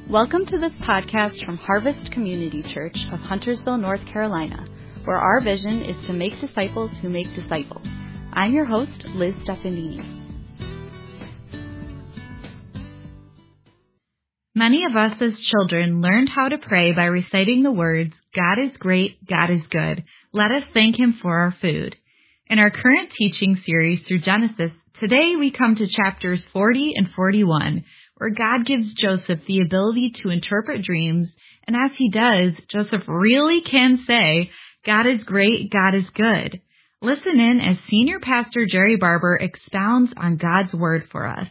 Welcome to this podcast from Harvest Community Church of Huntersville, North Carolina, where our vision is to make disciples who make disciples. I'm your host, Liz Stefanini. Many of us as children learned how to pray by reciting the words, God is great, God is good. Let us thank Him for our food. In our current teaching series through Genesis, today we come to chapters 40 and 41, where God gives Joseph the ability to interpret dreams, and as he does, Joseph really can say, God is great, God is good. Listen in as Senior Pastor Jerry Barber expounds on God's Word for us.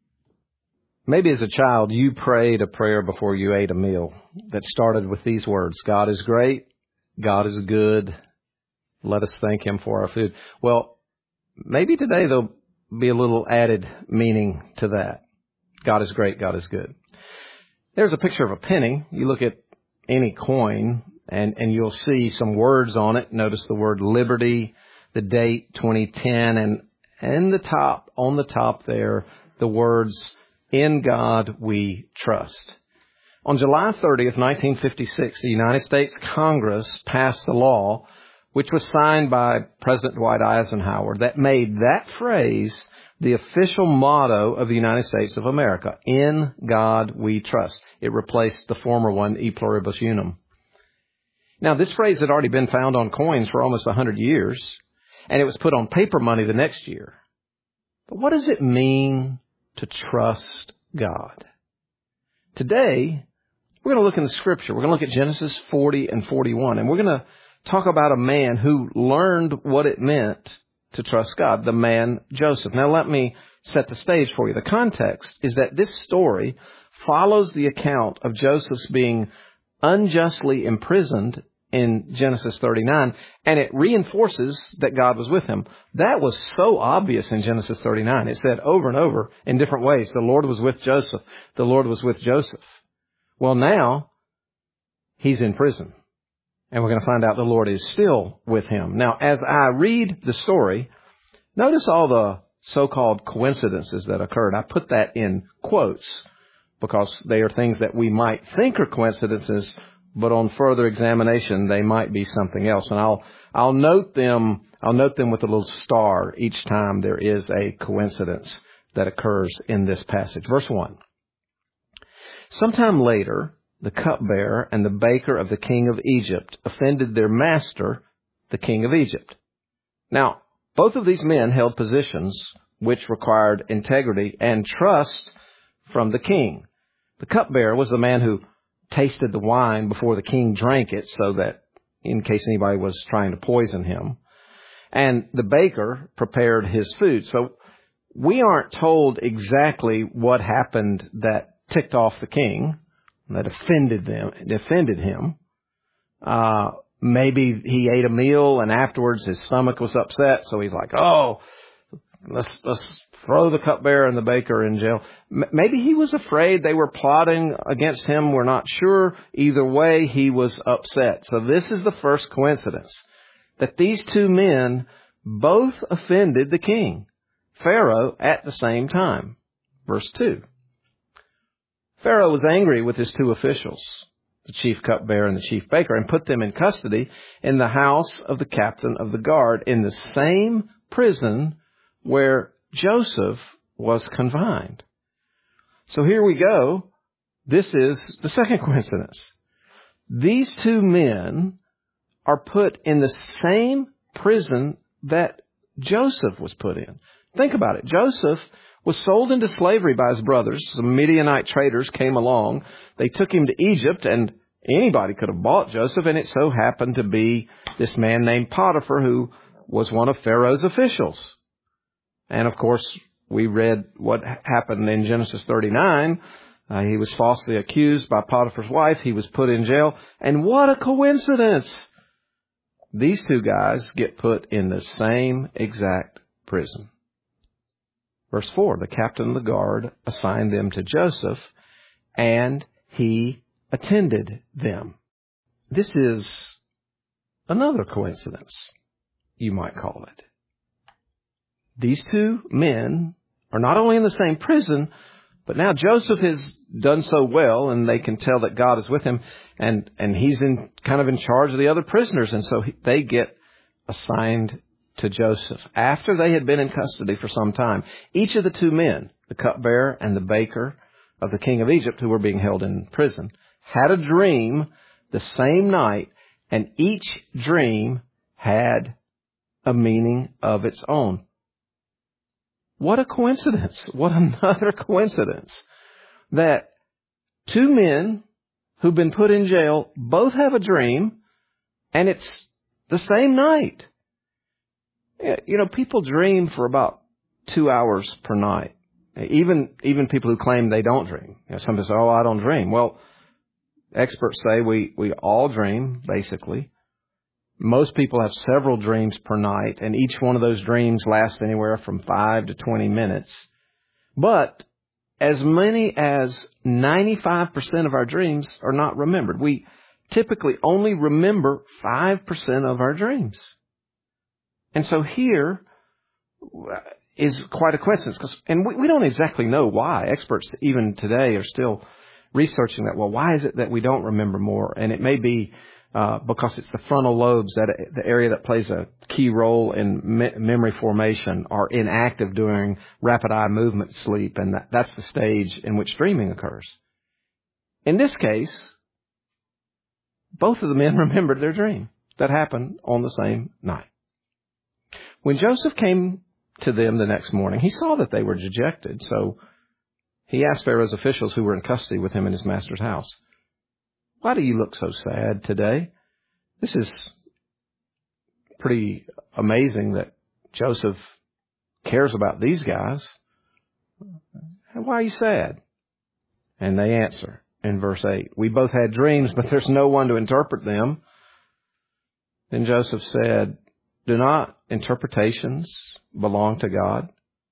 Maybe as a child, you prayed a prayer before you ate a meal that started with these words, God is great, God is good, let us thank Him for our food. Well, maybe today there'll be a little added meaning to that. God is great, God is good. There's a picture of a penny. You look at any coin and you'll see some words on it. Notice the word liberty, the date 2010, and on the top there, the words, in God we trust. On July 30th, 1956, the United States Congress passed a law which was signed by President Dwight Eisenhower that made that phrase the official motto of the United States of America. In God we trust. It replaced the former one, E pluribus unum. Now, this phrase had already been found on coins for almost 100 years, and it was put on paper money the next year. But what does it mean to trust God? Today, we're going to look in the Scripture. We're going to look at Genesis 40 and 41, and we're going to talk about a man who learned what it meant to trust God, the man Joseph. Now, let me set the stage for you. The context is that this story follows the account of Joseph's being unjustly imprisoned in Genesis 39, and it reinforces that God was with him. That was so obvious in Genesis 39. It said over and over in different ways, the Lord was with Joseph. The Lord was with Joseph. Well, now he's in prison. And we're going to find out the Lord is still with him. Now, as I read the story, notice all the so-called coincidences that occurred. I put that in quotes because they are things that we might think are coincidences, but on further examination, they might be something else. And I'll note them with a little star each time there is a coincidence that occurs in this passage. Verse 1. Sometime later, the cupbearer and the baker of the king of Egypt offended their master, the king of Egypt. Now, both of these men held positions which required integrity and trust from the king. The cupbearer was the man who tasted the wine before the king drank it so that in case anybody was trying to poison him. And the baker prepared his food. So we aren't told exactly what happened that ticked off the king, that offended him. Maybe he ate a meal and afterwards his stomach was upset, so he's like, oh, let's throw the cupbearer and the baker in jail. Maybe he was afraid they were plotting against him. We're not sure. Either way, he was upset. So this is the first coincidence, that these two men both offended the king, Pharaoh, at the same time. Verse 2. Pharaoh was angry with his two officials, the chief cupbearer and the chief baker, and put them in custody in the house of the captain of the guard in the same prison where Joseph was confined. So here we go. This is the second coincidence. These two men are put in the same prison that Joseph was put in. Think about it. Joseph was sold into slavery by his brothers. Some Midianite traders came along. They took him to Egypt, and anybody could have bought Joseph, and it so happened to be this man named Potiphar, who was one of Pharaoh's officials. And, of course, we read what happened in Genesis 39. He was falsely accused by Potiphar's wife. He was put in jail. And what a coincidence! These two guys get put in the same exact prison. Verse 4, the captain of the guard assigned them to Joseph, and he attended them. This is another coincidence, you might call it. These two men are not only in the same prison, But now Joseph has done so well, and they can tell that God is with him, and he's kind of in charge of the other prisoners. And so they get assigned to Joseph after they had been in custody for some time. Each of the two men, the cupbearer and the baker of the king of Egypt, who were being held in prison, had a dream the same night, and each dream had a meaning of its own. What a coincidence. What another coincidence that two men who've been put in jail both have a dream, and it's the same night. You know, people dream for about 2 hours per night. Even people who claim they don't dream. You know, some people say, "Oh, I don't dream." Well, experts say we all dream, basically. Most people have several dreams per night, and each one of those dreams lasts anywhere from 5 to 20 minutes. But as many as 95% of our dreams are not remembered. We typically only remember 5% of our dreams. And so here is quite a coincidence. And we don't exactly know why. Experts even today are still researching that. Well, why is it that we don't remember more? And it may be because it's the frontal lobes, the area that plays a key role in memory formation, are inactive during rapid eye movement sleep, and that's the stage in which dreaming occurs. In this case, both of the men remembered their dream that happened on the same night. When Joseph came to them the next morning, he saw that they were dejected, so he asked Pharaoh's officials who were in custody with him in his master's house, "Why do you look so sad today?" This is pretty amazing that Joseph cares about these guys. "Why are you sad?" And they answer in verse 8, "We both had dreams, but there's no one to interpret them." Then Joseph said, "Do not interpretations belong to God?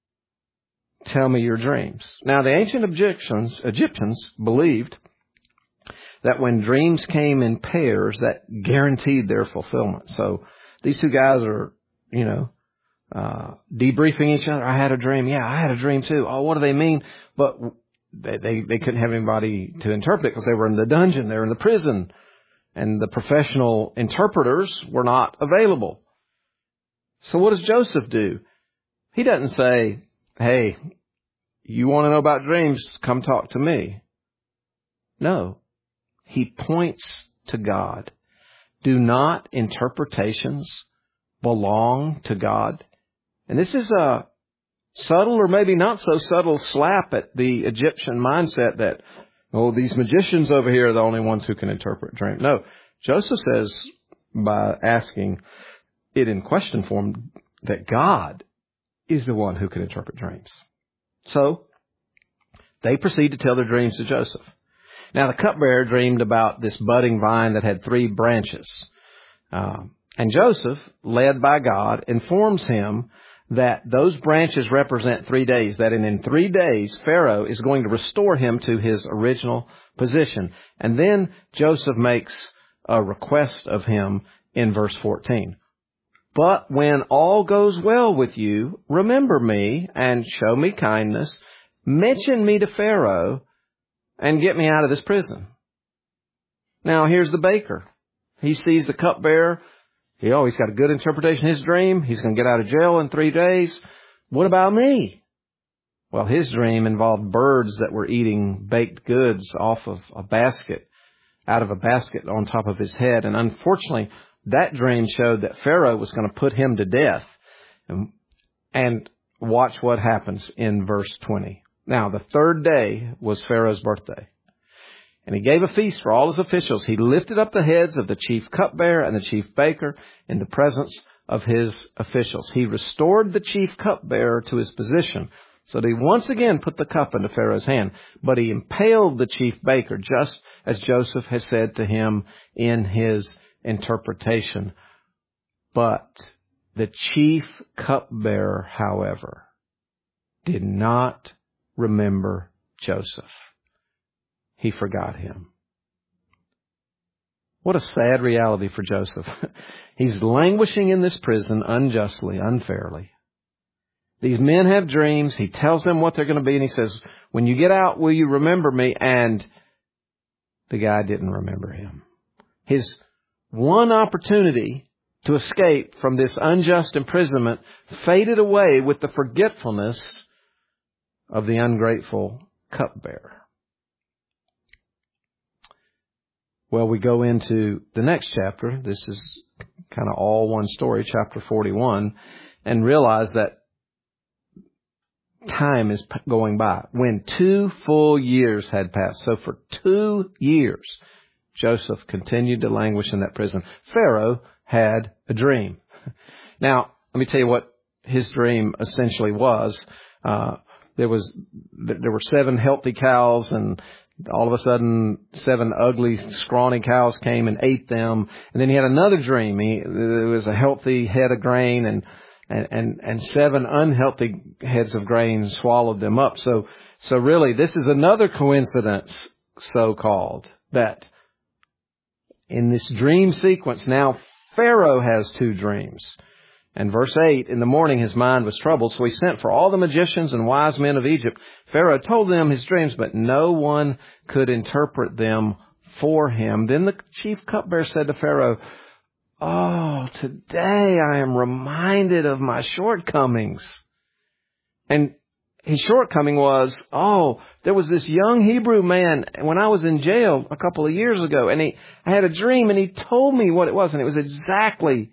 Tell me your dreams." Now, the ancient Egyptians believed that when dreams came in pairs, that guaranteed their fulfillment. So these two guys are, debriefing each other. "I had a dream." "Yeah, I had a dream too." "Oh, what do they mean?" But they couldn't have anybody to interpret it because they were in the dungeon, they were in the prison, and the professional interpreters were not available. So what does Joseph do? He doesn't say, "Hey, you want to know about dreams? Come talk to me." No. He points to God. Do not interpretations belong to God? And this is a subtle, or maybe not so subtle, slap at the Egyptian mindset that, these magicians over here are the only ones who can interpret dreams. No, Joseph says, by asking it in question form, that God is the one who can interpret dreams. So they proceed to tell their dreams to Joseph. Now, the cupbearer dreamed about this budding vine that had 3 branches. And Joseph, led by God, informs him that those branches represent 3 days, that in 3 days, Pharaoh is going to restore him to his original position. And then Joseph makes a request of him in verse 14. "But when all goes well with you, remember me and show me kindness. Mention me to Pharaoh and get me out of this prison." Now, here's the baker. He sees the cupbearer. He's got a good interpretation of his dream. He's going to get out of jail in 3 days. What about me? Well, his dream involved birds that were eating baked goods off of a basket, out of a basket on top of his head. And unfortunately, that dream showed that Pharaoh was going to put him to death. And watch what happens in verse 20. Now, the 3rd day was Pharaoh's birthday, and he gave a feast for all his officials. He lifted up the heads of the chief cupbearer and the chief baker in the presence of his officials. He restored the chief cupbearer to his position, so that he once again put the cup into Pharaoh's hand. But he impaled the chief baker, just as Joseph had said to him in his interpretation. But the chief cupbearer, however, did not remember Joseph. He forgot him. What a sad reality for Joseph. He's languishing in this prison unjustly, unfairly. These men have dreams. He tells them what they're going to be, and he says, when you get out, will you remember me? And the guy didn't remember him. His one opportunity to escape from this unjust imprisonment faded away with the forgetfulness of the ungrateful cupbearer. Well, we go into the next chapter. This is kind of all one story, chapter 41, and realize that time is going by. When 2 full years had passed, so for 2 years, Joseph continued to languish in that prison. Pharaoh had a dream. Now, let me tell you what his dream essentially was. There were 7 healthy cows, and all of a sudden 7 ugly, scrawny cows came and ate them. And then he had another dream. There was a healthy head of grain, and 7 unhealthy heads of grain swallowed them up. So really, this is another coincidence, so-called, that in this dream sequence, now Pharaoh has 2 dreams. And verse 8, in the morning his mind was troubled, so he sent for all the magicians and wise men of Egypt. Pharaoh told them his dreams, but no one could interpret them for him. Then the chief cupbearer said to Pharaoh, "Oh, today I am reminded of my shortcomings." And his shortcoming was, there was this young Hebrew man when I was in jail a couple of years ago, and I had a dream, and he told me what it was, and it was exactly...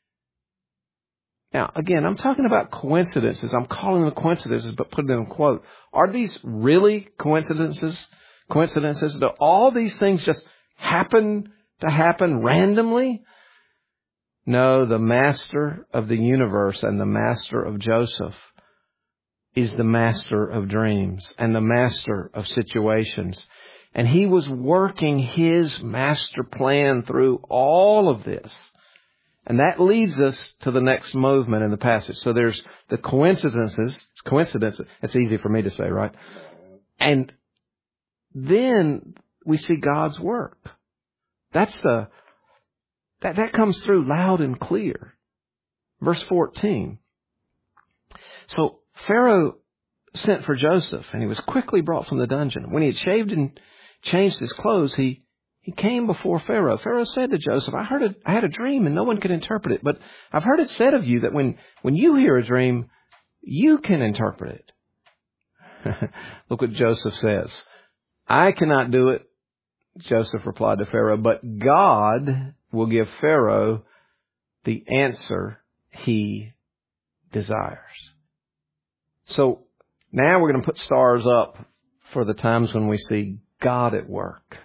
Now, again, I'm talking about coincidences. I'm calling them coincidences, but putting them in quote. Are these really coincidences? Do all these things just happen to happen randomly? No, the master of the universe and the master of Joseph is the master of dreams and the master of situations. And he was working his master plan through all of this. And that leads us to the next movement in the passage. So there's the coincidences. It's easy for me to say, right? And then we see God's work. That comes through loud and clear. Verse 14. So Pharaoh sent for Joseph, and he was quickly brought from the dungeon. When he had shaved and changed his clothes, he came before Pharaoh. Pharaoh said to Joseph, I had a dream and no one could interpret it, but I've heard it said of you that when you hear a dream, you can interpret it. Look what Joseph says. I cannot do it, Joseph replied to Pharaoh, but God will give Pharaoh the answer he desires. So now we're going to put stars up for the times when we see God at work.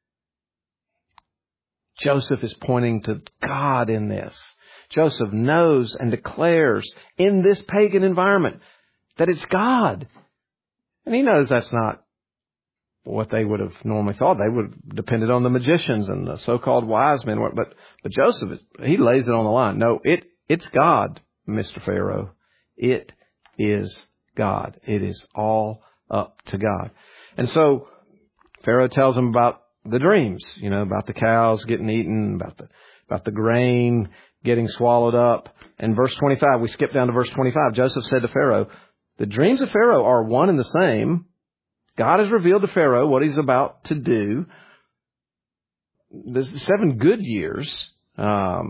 Joseph is pointing to God in this. Joseph knows and declares in this pagan environment that it's God. And he knows that's not what they would have normally thought. They would have depended on the magicians and the so-called wise men. But Joseph, he lays it on the line. No, it's God, Mr. Pharaoh. It is God. It is all up to God. And so Pharaoh tells him about the dreams, about the cows getting eaten, about the grain getting swallowed up. And verse 25, we skip down to verse 25. Joseph said to Pharaoh, the dreams of Pharaoh are one and the same. God has revealed to Pharaoh what he's about to do. The 7 good years are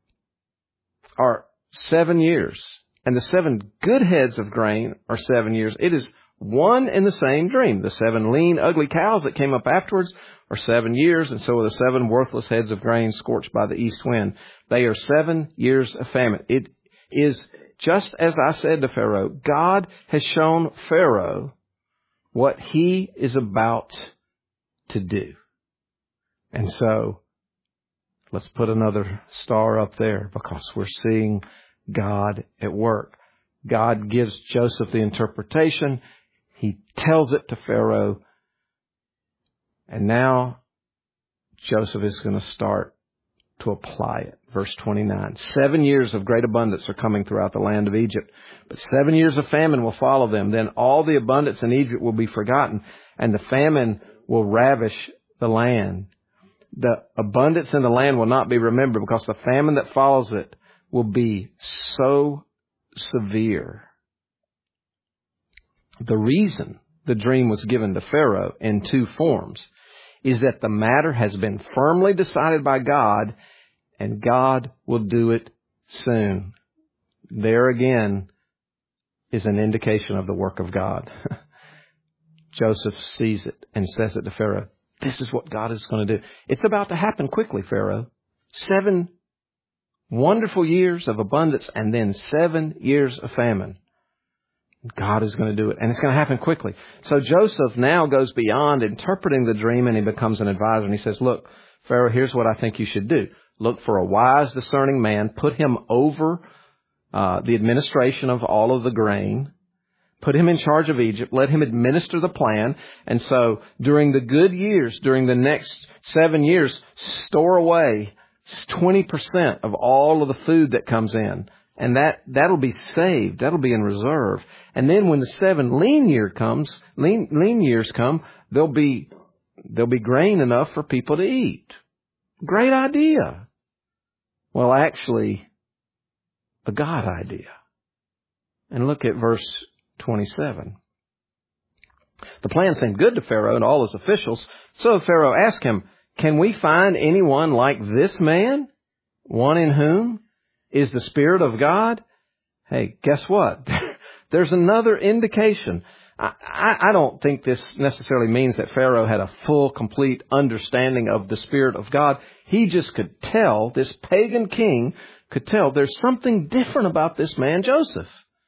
7 years. And the 7 good heads of grain are 7 years. It is one and the same dream. The 7 lean, ugly cows that came up afterwards are 7 years, and so are the 7 worthless heads of grain scorched by the east wind. They are 7 years of famine. It is just as I said to Pharaoh. God has shown Pharaoh what he is about to do. And so let's put another star up there because we're seeing God at work. God gives Joseph the interpretation. He tells it to Pharaoh. And now Joseph is going to start to apply it. Verse 29. 7 years of great abundance are coming throughout the land of Egypt, but 7 years of famine will follow them. Then all the abundance in Egypt will be forgotten, and the famine will ravish the land. The abundance in the land will not be remembered because the famine that follows it will be so severe The reason the dream was given to Pharaoh in two forms is that the matter has been firmly decided by God, and God will do it soon. There again is an indication of the work of God. Joseph sees it and says it to Pharaoh. This is what God is going to do. It's about to happen quickly, Pharaoh. 7 wonderful years of abundance and then 7 years of famine. God is going to do it, and it's going to happen quickly. So Joseph now goes beyond interpreting the dream, and he becomes an advisor. And he says, look, Pharaoh, here's what I think you should do. Look for a wise, discerning man. Put him over the administration of all of the grain. Put him in charge of Egypt. Let him administer the plan. And so during the good years, during the next 7 years, store away 20% of all of the food that comes in. And that'll be saved. That'll be in reserve. And then when the 7 lean years come, there'll be grain enough for people to eat. Great idea. Well, actually, a God idea. And look at verse 27. The plan seemed good to Pharaoh and all his officials. So Pharaoh asked him, can we find anyone like this man? One in whom is the Spirit of God? Hey, guess what? There's another indication. I don't think this necessarily means that Pharaoh had a full, complete understanding of the Spirit of God. He just could tell, this pagan king could tell, there's something different about this man, Joseph.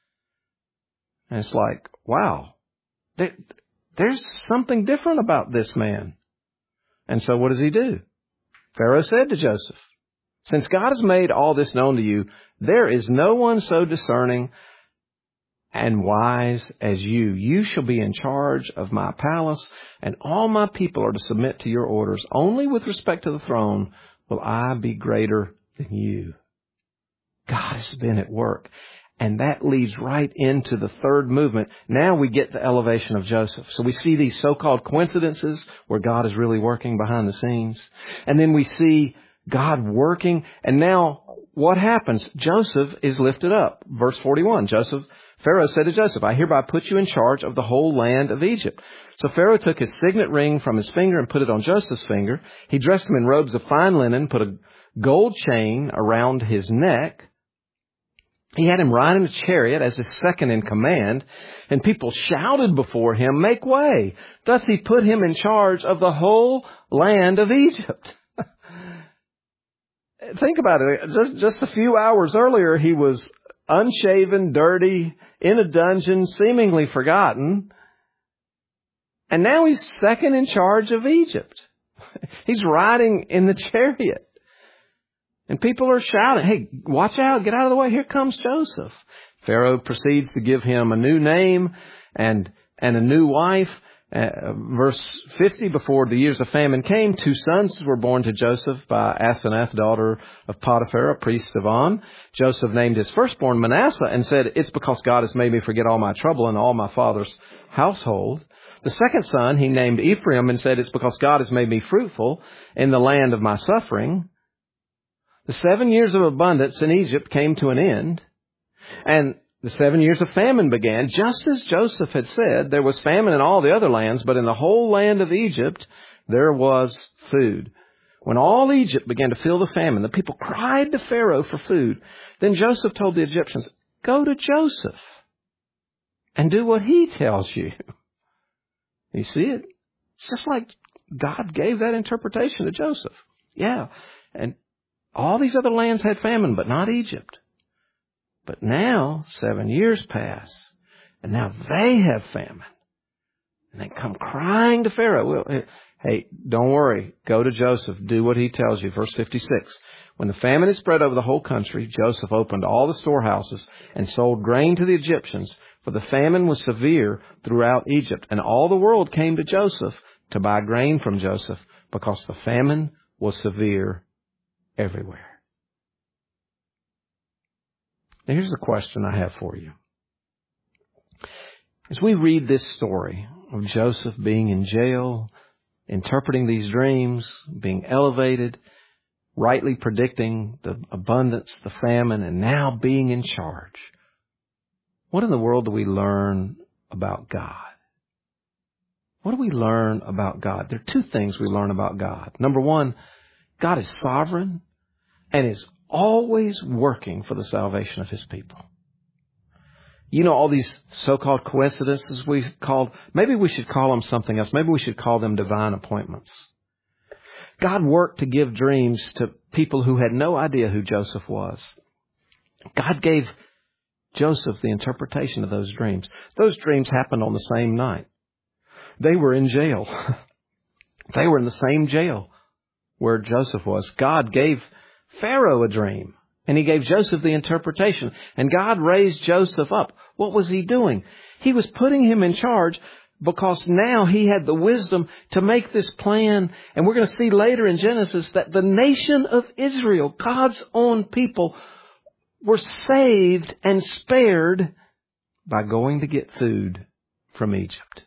And it's like, wow, there's something different about this man. And so what does he do? Pharaoh said to Joseph, since God has made all this known to you, there is no one so discerning and wise as you. You shall be in charge of my palace, and all my people are to submit to your orders. Only with respect to the throne will I be greater than you. God has been at work. And that leads right into the third movement. Now we get the elevation of Joseph. So we see these so-called coincidences where God is really working behind the scenes. And then we see God working. And now what happens? Joseph is lifted up. Verse 41, Pharaoh said to Joseph, I hereby put you in charge of the whole land of Egypt. So Pharaoh took his signet ring from his finger and put it on Joseph's finger. He dressed him in robes of fine linen, put a gold chain around his neck. He had him ride in a chariot as his second in command, and people shouted before him, make way. Thus he put him in charge of the whole land of Egypt. Think about it. Just a few hours earlier, he was unshaven, dirty, in a dungeon, seemingly forgotten. And now he's second in charge of Egypt. He's riding in the chariot. And people are shouting, hey, watch out, get out of the way, here comes Joseph. Pharaoh proceeds to give him a new name and a new wife. Verse 50, before the years of famine came, 2 sons were born to Joseph by Asenath, daughter of Potiphar, a priest of On. Joseph named his firstborn Manasseh and said, it's because God has made me forget all my trouble and all my father's household. The second son he named Ephraim and said, it's because God has made me fruitful in the land of my suffering. The 7 years of abundance in Egypt came to an end, and the 7 years of famine began. Just as Joseph had said, there was famine in all the other lands, but in the whole land of Egypt there was food. When all Egypt began to feel the famine, the people cried to Pharaoh for food. Then Joseph told the Egyptians, go to Joseph and do what he tells you. You see it? It's just like God gave that interpretation to Joseph. Yeah, and all these other lands had famine, but not Egypt. But now, 7 years pass, and now they have famine. And they come crying to Pharaoh. Well, hey, don't worry. Go to Joseph. Do what he tells you. Verse 56. When the famine had spread over the whole country, Joseph opened all the storehouses and sold grain to the Egyptians, for the famine was severe throughout Egypt. And all the world came to Joseph to buy grain from Joseph, because the famine was severe everywhere. Now here's the question I have for you. As we read this story of Joseph being in jail, interpreting these dreams, being elevated, rightly predicting the abundance, the famine, and now being in charge, what in the world do we learn about God? What do we learn about God? There are two things we learn about God. Number one, God is sovereign and is always working for the salvation of His people. You know, all these so-called coincidences maybe we should call them something else. Maybe we should call them divine appointments. God worked to give dreams to people who had no idea who Joseph was. God gave Joseph the interpretation of those dreams. Those dreams happened on the same night. They were in jail. They were in the same jail where Joseph was. God gave Pharaoh a dream, and He gave Joseph the interpretation. And God raised Joseph up. What was He doing? He was putting him in charge because now he had the wisdom to make this plan. And we're going to see later in Genesis that the nation of Israel, God's own people, were saved and spared by going to get food from Egypt.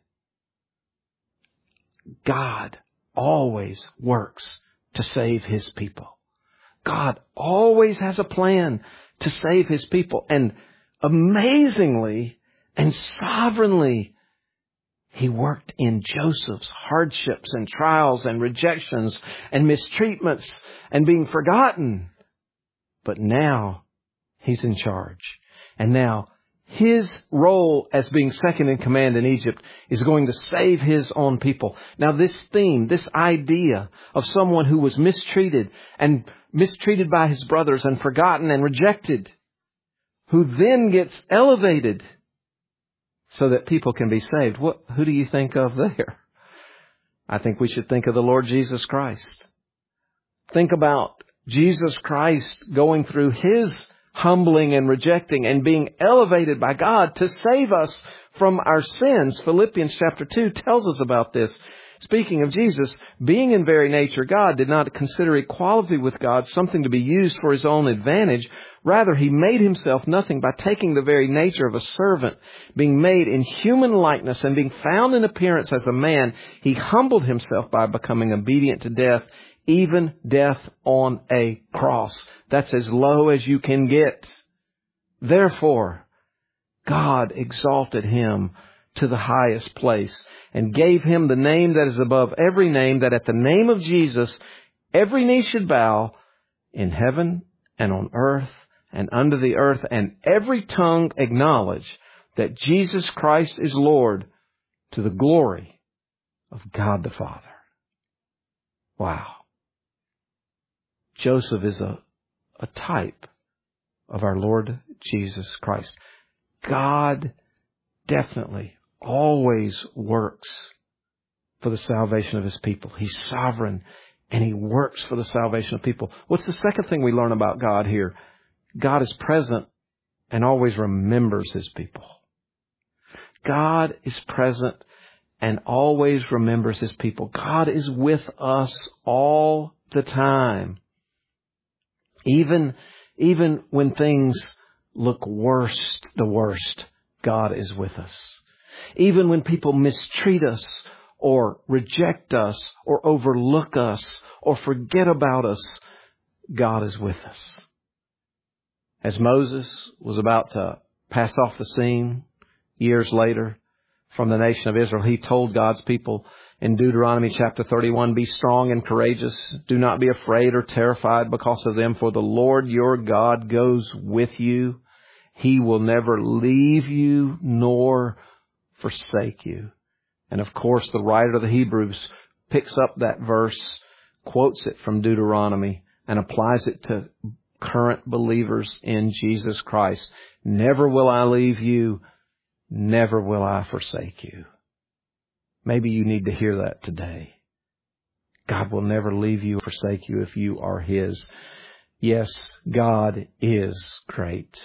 God always works to save His people. God always has a plan to save His people. And amazingly and sovereignly, He worked in Joseph's hardships and trials and rejections and mistreatments and being forgotten. But now He's in charge. And now His role as being second in command in Egypt is going to save His own people. Now this theme, this idea of someone who was mistreated by his brothers and forgotten and rejected, who then gets elevated so that people can be saved. Who do you think of there? I think we should think of the Lord Jesus Christ. Think about Jesus Christ going through His humbling and rejecting and being elevated by God to save us from our sins. Philippians chapter 2 tells us about this. Speaking of Jesus, being in very nature God, did not consider equality with God something to be used for His own advantage. Rather, He made Himself nothing by taking the very nature of a servant, being made in human likeness and being found in appearance as a man. He humbled Himself by becoming obedient to death, even death on a cross. That's as low as you can get. Therefore, God exalted Him to the highest place and gave Him the name that is above every name, that at the name of Jesus every knee should bow in heaven and on earth and under the earth, and every tongue acknowledge that Jesus Christ is Lord, to the glory of God the Father. Wow. Joseph is a type of our Lord Jesus Christ. God definitely always works for the salvation of His people. He's sovereign and He works for the salvation of people. What's the second thing we learn about God here? God is present and always remembers His people. God is present and always remembers His people. God is with us all the time. Even when things look the worst, God is with us. Even when people mistreat us or reject us or overlook us or forget about us, God is with us. As Moses was about to pass off the scene years later from the nation of Israel, he told God's people in Deuteronomy chapter 31, "Be strong and courageous. Do not be afraid or terrified because of them, for the Lord your God goes with you. He will never leave you nor forsake you." And of course, the writer of the Hebrews picks up that verse, quotes it from Deuteronomy, and applies it to current believers in Jesus Christ. Never will I leave you. Never will I forsake you. Maybe you need to hear that today. God will never leave you or forsake you if you are His. Yes, God is great.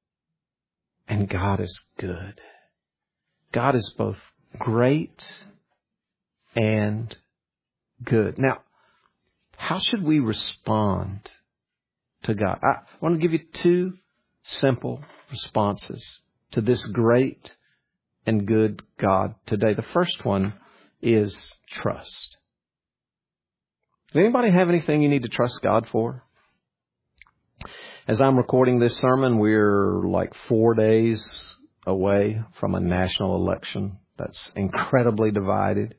And God is good. God is both great and good. Now, how should we respond to God? I want to give you two simple responses to this great and good God today. The first one is trust. Does anybody have anything you need to trust God for? As I'm recording this sermon, we're like 4 days away from a national election that's incredibly divided.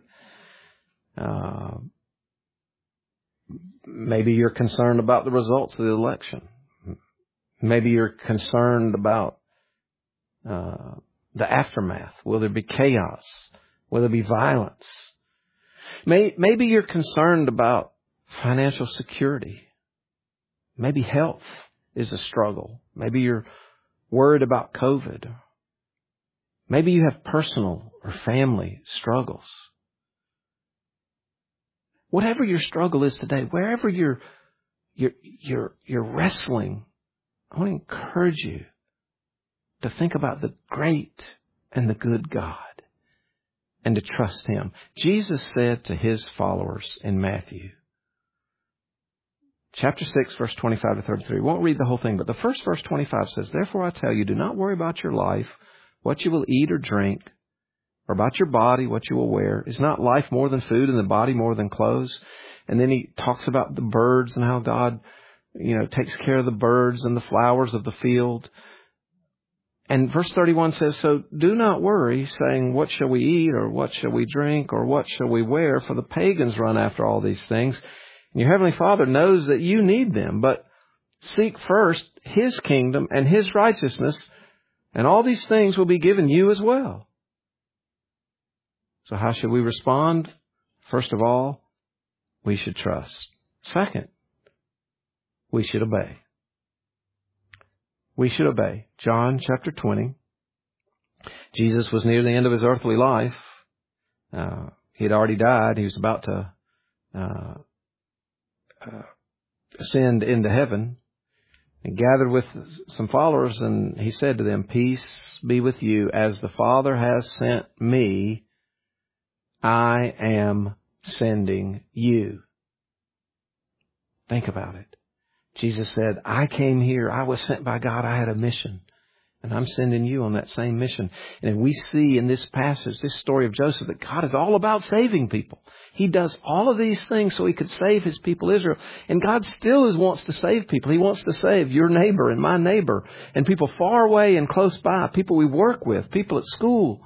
Maybe you're concerned about the results of the election. Maybe you're concerned about the aftermath. Will there be chaos? Will there be violence? Maybe you're concerned about financial security. Maybe health is a struggle. Maybe you're worried about COVID. Maybe you have personal or family struggles. Whatever your struggle is today, wherever you're wrestling, I want to encourage you to think about the great and the good God and to trust Him. Jesus said to His followers in Matthew, chapter 6, verse 25 to 33. We won't read the whole thing, but the first verse 25 says, "Therefore I tell you, do not worry about your life, what you will eat or drink, or about your body, what you will wear. Is not life more than food and the body more than clothes?" And then He talks about the birds and how God, takes care of the birds and the flowers of the field. And verse 31 says, "So do not worry, saying, what shall we eat, or what shall we drink, or what shall we wear? For the pagans run after all these things. And your heavenly Father knows that you need them. But seek first His kingdom and His righteousness, and all these things will be given you as well." So how should we respond? First of all, we should trust. Second, we should obey. We should obey. John chapter 20. Jesus was near the end of His earthly life. He had already died. He was about to ascend into heaven, and gathered with some followers, and He said to them, "Peace be with you. As the Father has sent me, I am sending you." Think about it. Jesus said, "I came here. I was sent by God. I had a mission. And I'm sending you on that same mission." And we see in this passage, this story of Joseph, that God is all about saving people. He does all of these things so He could save His people Israel. And God still wants to save people. He wants to save your neighbor and my neighbor, and people far away and close by, people we work with, people at school.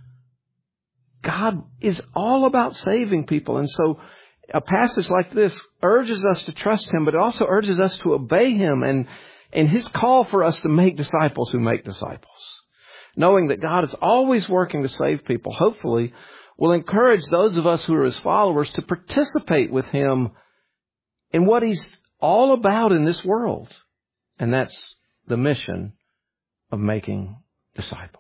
God is all about saving people. And so a passage like this urges us to trust Him, but it also urges us to obey Him and His call for us to make disciples who make disciples. Knowing that God is always working to save people, hopefully will encourage those of us who are His followers to participate with Him in what He's all about in this world. And that's the mission of making disciples.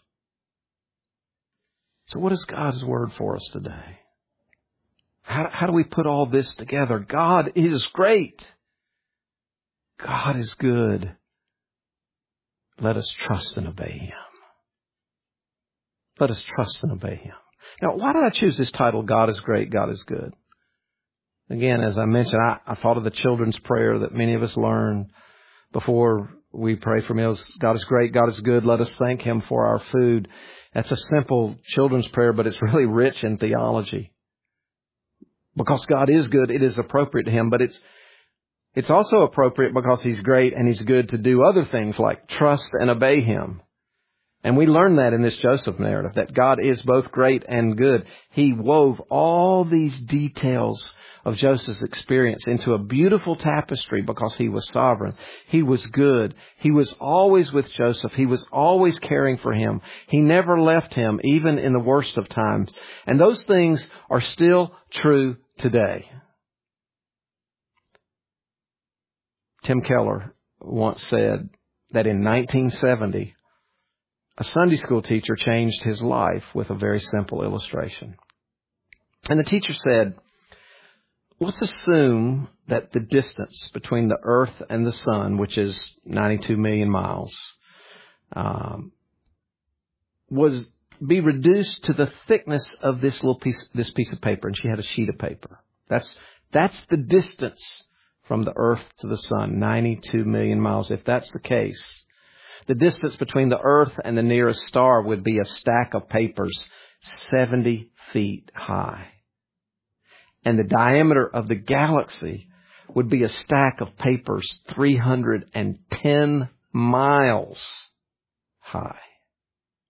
So what is God's Word for us today? How do we put all this together? God is great. God is good. Let us trust and obey Him. Let us trust and obey Him. Now, why did I choose this title, God is Great, God is Good? Again, as I mentioned, I thought of the children's prayer that many of us learn before we pray for meals. God is great, God is good. Let us thank Him for our food. That's a simple children's prayer, but it's really rich in theology. Because God is good, it is appropriate to Him, but it's also appropriate because He's great and He's good to do other things like trust and obey Him. And we learn that in this Joseph narrative, that God is both great and good. He wove all these details of Joseph's experience into a beautiful tapestry because He was sovereign. He was good. He was always with Joseph. He was always caring for him. He never left him, even in the worst of times. And those things are still true today. Tim Keller once said that in 1970, a Sunday school teacher changed his life with a very simple illustration. And the teacher said, let's assume that the distance between the earth and the sun, which is 92 million miles, be reduced to the thickness of this piece of paper. And she had a sheet of paper. That's the distance from the earth to the sun, 92 million miles. If that's the case, the distance between the earth and the nearest star would be a stack of papers 70 feet high. And the diameter of the galaxy would be a stack of papers 310 miles high.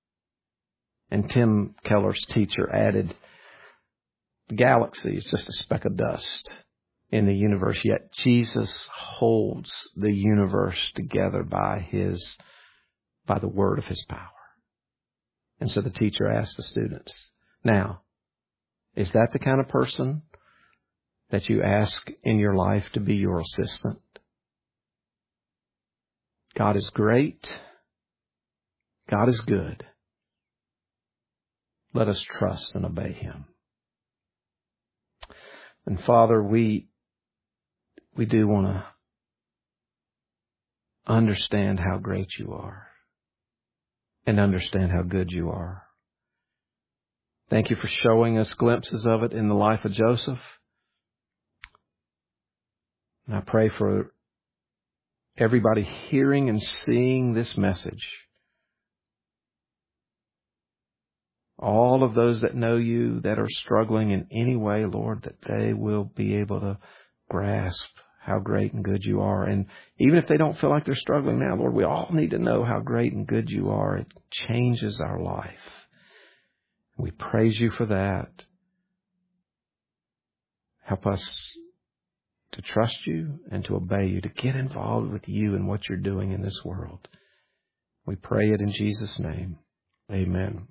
And Tim Keller's teacher added, the galaxy is just a speck of dust in the universe, yet Jesus holds the universe together by the word of his power. And so the teacher asked the students, now, is that the kind of person that you ask in your life to be your assistant? God is great. God is good. Let us trust and obey him. And Father, we do want to understand how great you are and understand how good you are. Thank you for showing us glimpses of it in the life of Joseph. And I pray for everybody hearing and seeing this message. All of those that know you, that are struggling in any way, Lord, that they will be able to grasp how great and good you are. And even if they don't feel like they're struggling now, Lord, we all need to know how great and good you are. It changes our life. We praise you for that. Help us to trust you and to obey you, to get involved with you and what you're doing in this world. We pray it in Jesus' name. Amen.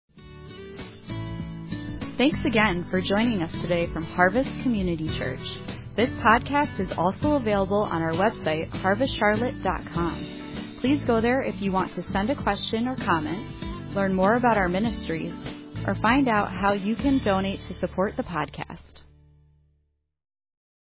Thanks again for joining us today from Harvest Community Church. This podcast is also available on our website, harvestcharlotte.com. Please go there if you want to send a question or comment, learn more about our ministries, or find out how you can donate to support the podcast.